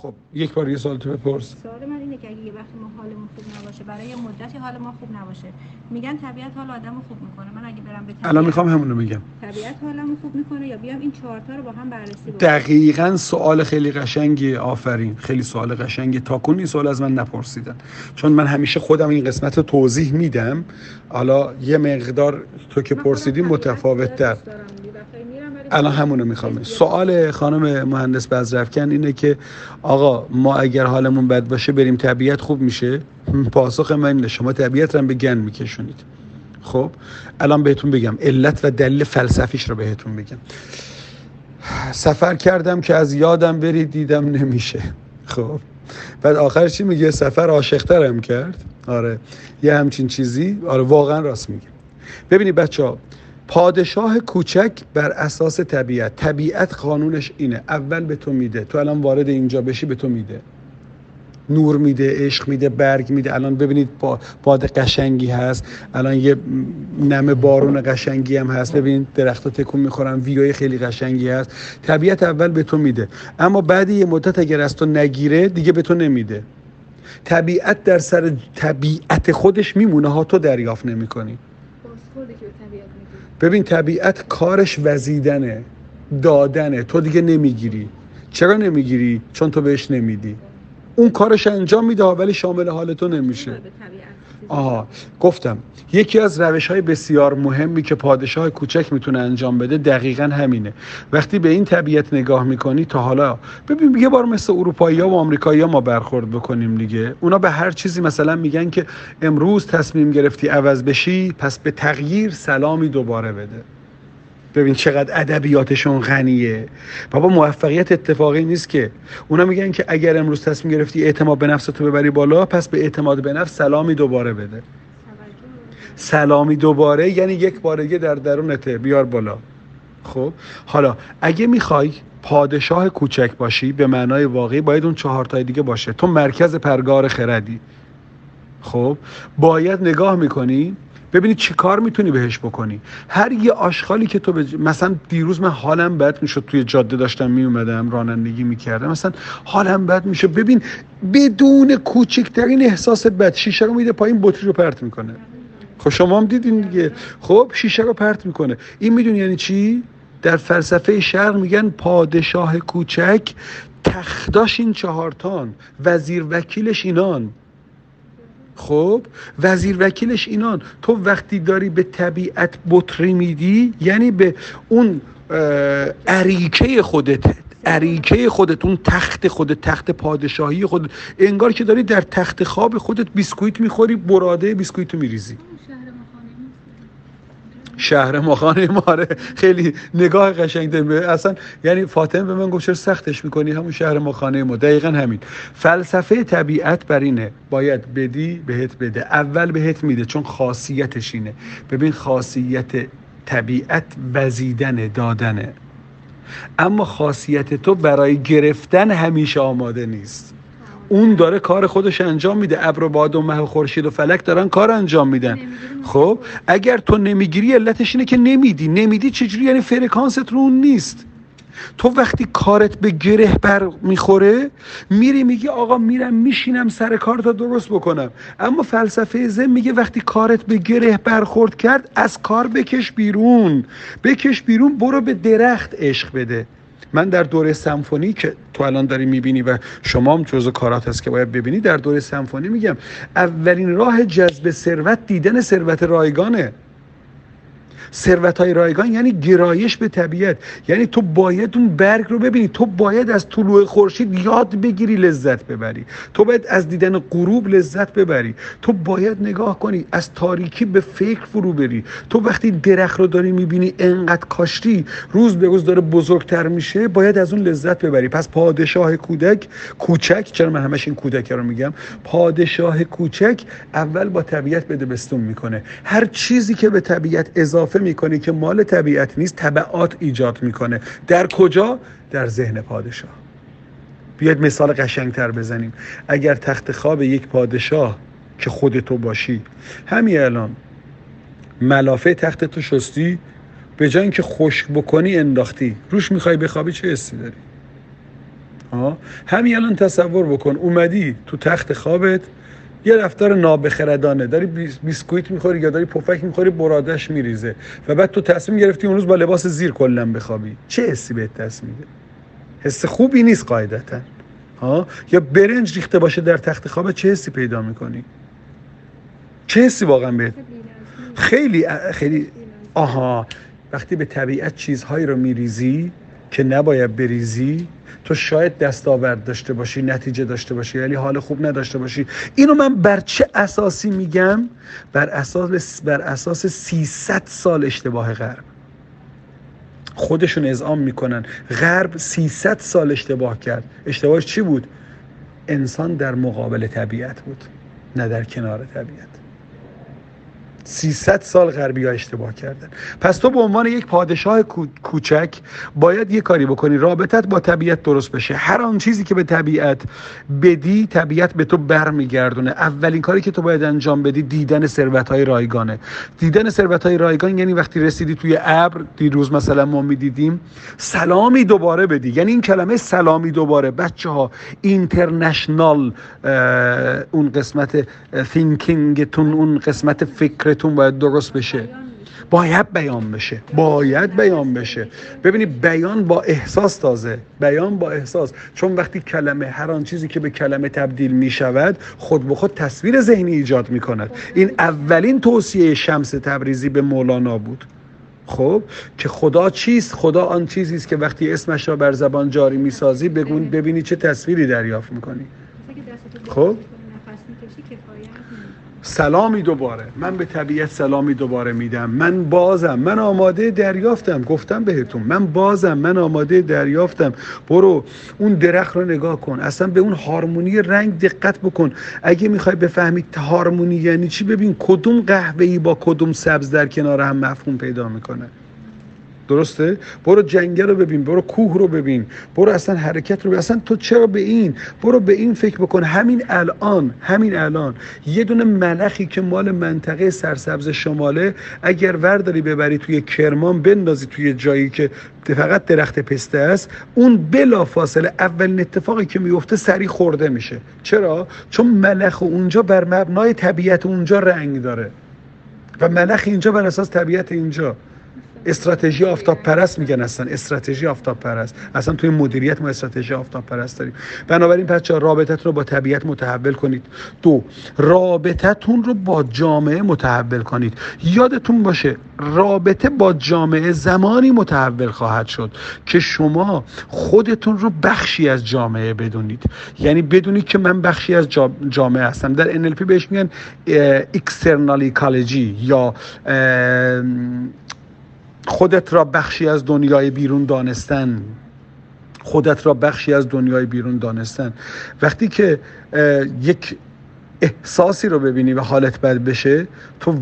خب یک بار یه سوال تو بپرس. سوال من اینه که اگه یه وقتی ما حالمون خوب نباشه، برای یه مدتی حال ما خوب نباشه، میگن طبیعت حال آدمو خوب میکنه. من اگه برم به طبیعت، الان میخوام همون رو بگم، طبیعت حالمو خوب میکنه یا بیام این 4 تا رو با هم بررسی بکنم؟ دقیقاً سوال خیلی قشنگی. آفرین، خیلی سوال قشنگی. تاکنون این سوال از من نپرسیدن، چون من همیشه خودم این قسمت رو توضیح میدم. حالا یه مقدار تو که پرسیدی متفاوت تر. الان همونو میخوام. سوال خانم مهندس بزرفکن اینه که آقا ما اگر حالمون بد باشه بریم طبیعت خوب میشه؟ پاسخ من اینه شما طبیعت رو به گن میکشونید. خب الان بهتون بگم علت و دلیل فلسفیش رو بهتون بگم. سفر کردم که از یادم بری، دیدم نمیشه. خب بعد آخر چی میگه؟ سفر عاشق‌ترم کرد. آره یه همچین چیزی. آره واقعا راست میگه. ببینید بچه‌ها، پادشاه کوچک بر اساس طبیعت قانونش اینه، اول به تو میده. تو الان وارد اینجا بشی به تو میده، نور میده، عشق میده، برگ میده. الان ببینید باد قشنگی هست، الان یه نم بارون قشنگی هم هست، ببینید درخت‌ها تکون میخورن، ویوی خیلی قشنگی هست. طبیعت اول به تو میده، اما بعد یه مدت اگر از تو نگیره دیگه به تو نمیده. طبیعت در سر طبیعت خودش میمونه ها، تو دریافت نمیکنی. ببین طبیعت کارش وزیدنه، دادنه، تو دیگه نمیگیری. چرا نمیگیری؟ چون تو بهش نمیدی. اون کارش انجام میده ولی شامل حال تو نمیشه. گفتم یکی از روش‌های بسیار مهمی که پادشاه کوچک میتونه انجام بده دقیقاً همینه. وقتی به این طبیعت نگاه میکنی، تا حالا ببین یه بار مثل اروپایی‌ها و آمریکایی‌ها ما برخورد بکنیم دیگه. اونا به هر چیزی مثلا میگن که امروز تصمیم گرفتی عوض بشی، پس به تغییر سلامی دوباره بده. ببین چقدر ادبیاتشون غنیه. بابا موفقیت اتفاقی نیست که. اونا میگن که اگر امروز تصمیم گرفتی اعتماد به نفس تو ببری بالا، پس به اعتماد به نفس سلامی دوباره بده. سلامی دوباره یعنی یک بارگی در درونته بیار بالا. خب حالا اگه میخوای پادشاه کوچک باشی به معنای واقعی، باید اون 4 تای دیگه باشه. تو مرکز پرگار خردی. خب باید نگاه میکنی ببینی چی کار میتونی بهش بکنی. هر یه آشغالی که تو مثلا دیروز من حالم بد میشد، توی جاده داشتم میومدم رانندگی میکردم، مثلا حالم بد میشه، ببین بدون کوچکترین احساس بد شیشه رو میده پایین، بطری رو پرت میکنه. خب شما هم دیدین دیگه. خب شیشه رو پرت میکنه. این میدونی یعنی چی؟ در فلسفه شرق میگن پادشاه کوچک تختاش این 4 تان، وزیر وکیلش اینان. خب وزیر وکیلش اینان. تو وقتی داری به طبیعت بطری میدی، یعنی به اون اریکه خودت، اون تخت خودت، تخت پادشاهی خودت، انگار که داری در تخت خواب خودت بیسکویت میخوری، براده بیسکویتو میریزی. شهر ماخانه ماره. خیلی نگاه قشنگ داره اصلا. یعنی فاطمه به من گفت چرا سختش میکنی؟ همون شهر ماخانه ما. دقیقاً همین فلسفه طبیعت بر اینه، باید بدی بهت بده. اول بهت میده چون خاصیتش اینه. ببین خاصیت طبیعت وزیدنه، دادنه، اما خاصیت تو برای گرفتن همیشه آماده نیست. اون داره کار خودش انجام میده. ابر و باد و مه و خورشید و فلک دارن کار انجام میدن. خب اگر تو نمیگیری علتش اینه که نمیدی چجوری؟ یعنی فرکانست رو اون نیست. تو وقتی کارت به گره بر میخوره میری میگی آقا میرم میشینم سر کار تا درست بکنم. اما فلسفه ذهن میگه وقتی کارت به گره برخورد کرد، از کار بکش بیرون، برو به درخت عشق بده. من در دوره سمفونی که تو الان داری میبینی و شما هم جزو کارات هست که باید ببینی، در دوره سمفونی میگم اولین راه جذب ثروت دیدن ثروت رایگانه. ثروت‌های رایگان یعنی گرایش به طبیعت. یعنی تو باید اون برگ رو ببینی، تو باید از طلوع خورشید یاد بگیری لذت ببری، تو باید از دیدن غروب لذت ببری، تو باید نگاه کنی از تاریکی به فکر فرو بری. تو وقتی درخت رو داری میبینی انقدر کاشتی روز به روز داره بزرگتر میشه، باید از اون لذت ببری. پس پادشاه کوچک، چرا من همش این کودک رو میگم؟ پادشاه کوچک اول با طبیعت بدبستون میکنه. هر چیزی که به طبیعت اضافه میکنی که مال طبیعت نیست، تبعات ایجاد میکنه. در کجا؟ در ذهن پادشاه. بیاید مثال قشنگتر بزنیم. اگر تخت خواب یک پادشاه که خودتو باشی، همین الان ملافه تخت تو شستی، به جای اینکه خشک بکنی انداختی روش، میخوای بخوابی، چه حسی داری؟ همین الان تصور بکن اومدی تو تخت خوابت، یه رفتار نابخردانه، داری بیسکویت میخوری یا داری پفک میخوری برادش میریزه و بعد تو تصمیم گرفتی اون روز با لباس زیر کلا بخوابی، چه حسی بهت دست میده؟ حس خوبی نیست قاعدتا. یا برنج ریخته باشه در تخت خوابت، چه حسی پیدا میکنی؟ چه حسی واقعا بهت؟ خیلی وقتی به طبیعت چیزهایی رو میریزی که نباید بریزی، تو شاید دستاورد داشته باشی، نتیجه داشته باشی، ولی حال خوب نداشته باشی. اینو من بر چه اساسی میگم؟ بر اساس 300 سال اشتباه غرب. خودشون اذعان میکنن غرب 300 سال اشتباه کرد. اشتباهش چی بود؟ انسان در مقابل طبیعت بود، نه در کنار طبیعت. 300 سال غربی ها اشتباه کردن. پس تو به عنوان یک پادشاه کوچک باید یه کاری بکنی رابطت با طبیعت درست بشه. هر آن چیزی که به طبیعت بدی، طبیعت به تو برمیگردونه. اولین کاری که تو باید انجام بدی دیدن ثروت‌های رایگانه. دیدن ثروت‌های رایگان یعنی وقتی رسیدی توی ابر، دیروز مثلا ما می‌دیدیم، سلامی دوباره بدی. یعنی این کلمه سلامی دوباره، بچه‌ها اینترنشنال اون قسمت تینکینگتون، اون قسمت فکرتون باید درست بشه، باید بیان بشه. ببینید بیان با احساس، تازه بیان با احساس، چون وقتی کلمه، هر آن چیزی که به کلمه تبدیل می شود خود به خود تصویر ذهنی ایجاد می کند. این اولین توصیه شمس تبریزی به مولانا بود. خب که خدا چیست؟ خدا آن چیزی است که وقتی اسمش را بر زبان جاری می سازی ببینی چه تصویری دریافت می کنی. خب سلامی دوباره، من به طبیعت سلامی دوباره میدم. من آماده دریافتم. گفتم بهتون من آماده دریافتم. برو اون درخت رو نگاه کن، اصلا به اون هارمونی رنگ دقت بکن. اگه میخوای بفهمی هارمونی یعنی چی، ببین کدوم قهوه‌ای با کدوم سبز در کنار هم مفهوم پیدا میکنه. درسته؟ برو جنگل رو ببین، برو کوه رو ببین، برو اصلا حرکت رو ببین. اصلا تو چرا برو به این فکر بکن. همین الان یه دونه ملخی که مال منطقه سرسبز شماله، اگر ورداری ببری توی کرمان بندازی توی جایی که فقط درخت پسته است، اون بلا فاصله اولین اتفاقی که میفته سری خورده میشه. چرا؟ چون ملخ اونجا بر مبنای طبیعت اونجا رنگ داره و ملخ اینجا بر اساس طبیعت اینجا. استراتژی آفتاب پرست میگن، استراتژی آفتاب پرست. اصلا توی مدیریت ما استراتژی آفتاب پرست داریم. بنابراین بچه‌ها رابطتون رو با طبیعت متحول کنید. 2 رابطتون رو با جامعه متحول کنید. یادتون باشه رابطه با جامعه زمانی متحول خواهد شد که شما خودتون رو بخشی از جامعه بدونید. یعنی بدونید که من بخشی از جامعه هستم. در NLP بهش میگن external ecology یا خودت را بخشی از دنیای بیرون دانستن. وقتی که یک احساسی رو ببینی و حالت بد بشه، تو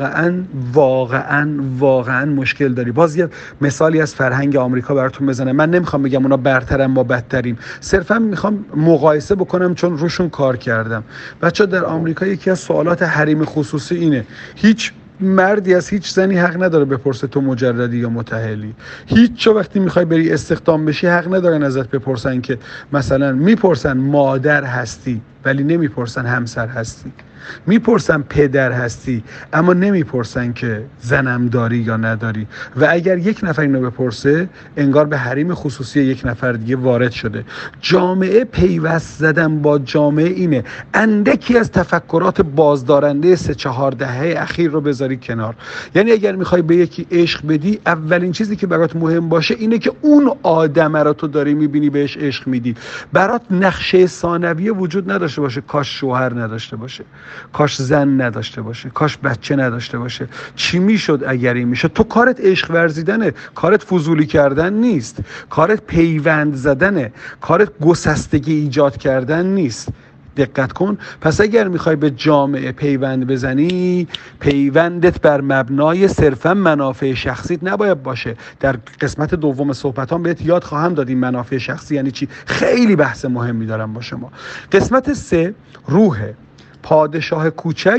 واقعا مشکل داری. باز یه مثالی از فرهنگ آمریکا براتون بزنم. من نمیخوام بگم اونا برترن ما بدتریم، صرفا میخوام مقایسه بکنم چون روشون کار کردم. بچه در آمریکا یکی از سوالات حریم خصوصی اینه: هیچ مردی از هیچ زنی حق نداره بپرسه تو مجردی یا متأهلی. هیچ وقتی میخوای بری استخدام بشی حق ندارن ازت بپرسن که مثلا، میپرسن مادر هستی ولی نمیپرسن همسر هستی، میپرسن پدر هستی اما نمیپرسن که زنم داری یا نداری. و اگر یک نفر اینو بپرسه انگار به حریم خصوصی یک نفر دیگه وارد شده. جامعه پیوست زدن با جامعه اینه اندکی از تفکرات بازدارنده 3-4 دهه اخیر رو بذاری کنار. یعنی اگر میخوای به یکی عشق بدی، اولین چیزی که برات مهم باشه اینه که اون آدم رو تو داری میبینی بهش عشق میدی. برات نقشه ثانویه وجود نداشته باشه. کاش شوهر نداشته باشه، کاش زن نداشته باشه، کاش بچه نداشته باشه. چی میشد اگر این میشد؟ تو کارت عشق ورزیدنه، کارت فضولی کردن نیست، کارت پیوند زدنه، کارت گسستگی ایجاد کردن نیست. دقت کن. پس اگر میخوای به جامعه پیوند بزنی، پیوندت بر مبنای صرفا منافع شخصیت نباید باشه. در قسمت دوم صحبتام بهت یاد خواهم داد این منافع شخصی یعنی چی. خیلی بحث مهمی دارم با شما. قسمت 3 روحه. پادشاه کوچک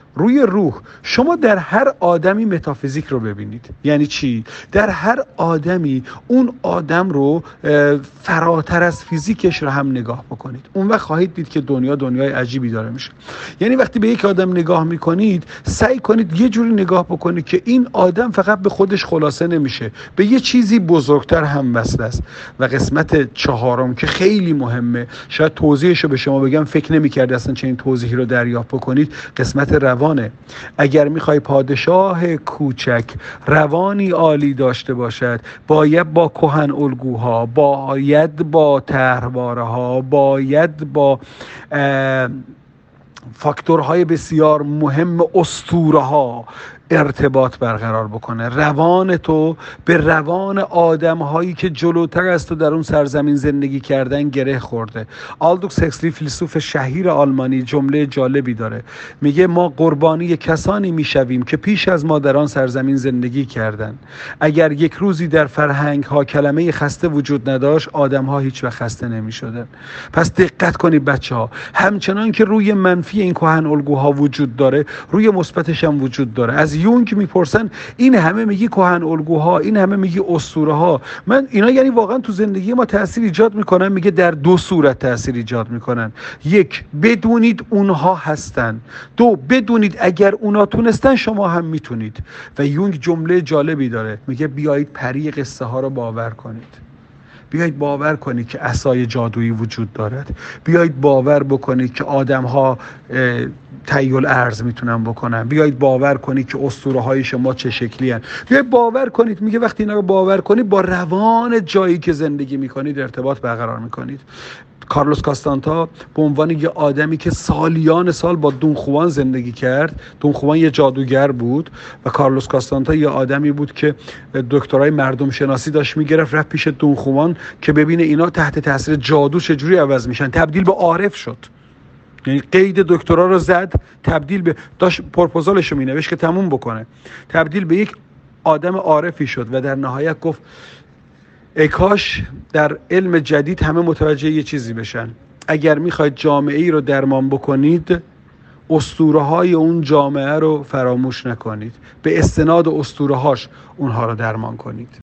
روی روح. شما در هر آدمی متافیزیک رو ببینید. یعنی چی؟ در هر آدمی اون آدم رو فراتر از فیزیکش رو هم نگاه بکنید. اون وقت خواهید دید که دنیا دنیای عجیبی داره میشه. یعنی وقتی به یک آدم نگاه میکنید سعی کنید یه جوری نگاه بکنید که این آدم فقط به خودش خلاصه نمیشه، به یه چیزی بزرگتر هم وصل است. و قسمت چهارم که خیلی مهمه، شاید توضیحش رو به شما بگم فکر نمی‌کردید اصلا چنین توضیحی رو دریافت بکنید، قسمت روانه. اگر میخوای پادشاه کوچک روانی عالی داشته باشد، باید با کهن الگوها، باید با طرحواره‌ها، باید با فاکتورهای بسیار مهم اسطوره‌ها ارتباط برقرار بکنه. روان تو به روان آدم‌هایی که جلوتر از تو در اون سرزمین زندگی کردن گره خورده. آلدوکس هکسلی فیلسوف شهیر آلمانی جمله جالبی داره، میگه ما قربانی کسانی میشویم که پیش از ما در آن سرزمین زندگی کردن. اگر یک روزی در فرهنگ‌ها کلمه خسته وجود نداشت، آدم‌ها هیچ وقت خسته نمی‌شدن. پس دقت کنید بچه‌ها، همچنان که روی منفی این کهن الگوها وجود داره، روی مثبتش هم وجود داره. از یونگ میپرسن این همه میگی کهن الگوها، این همه میگی اسطوره ها، من اینا یعنی واقعا تو زندگی ما تاثیر ایجاد میکنن؟ میگه در دو صورت تاثیر ایجاد میکنن. یک، بدونید اونها هستن. دو، بدونید اگر اونا تونستن شما هم میتونید. و یونگ جمله جالبی داره، میگه بیایید پری قصه ها رو باور کنید. بیایید باور کنید که عصای جادویی وجود دارد. بیایید باور بکنید که آدم‌ها تأییل ارز میتونن بکنن. بیایید باور کنید که اسطوره‌های شما چه شکلی هستند. بیایید باور کنید. میگه وقتی اینا رو باور کنید با روان جایی که زندگی میکنید ارتباط برقرار میکنید. کارلوس کاستانتا به عنوان یه آدمی که سالیان سال با دون خوان زندگی کرد، دون خوان یه جادوگر بود و کارلوس کاستانتا یه آدمی بود که دکترای مردم شناسی داشت میگرفت، رفت پیش دون خوان که ببینه اینا تحت تاثیر جادو چجوری عوض میشن. تبدیل به عارف شد. یعنی قید دکترا رو زد، تبدیل به، داشت پروپوزالش رو مینوشت که تموم بکنه، تبدیل به یک آدم عارفی شد و در نهایت گفت ای کاش در علم جدید همه متوجه یه چیزی بشن. اگر میخواید جامعه ای رو درمان بکنید، اسطوره های اون جامعه رو فراموش نکنید. به استناد اسطوره هاش اونها رو درمان کنید.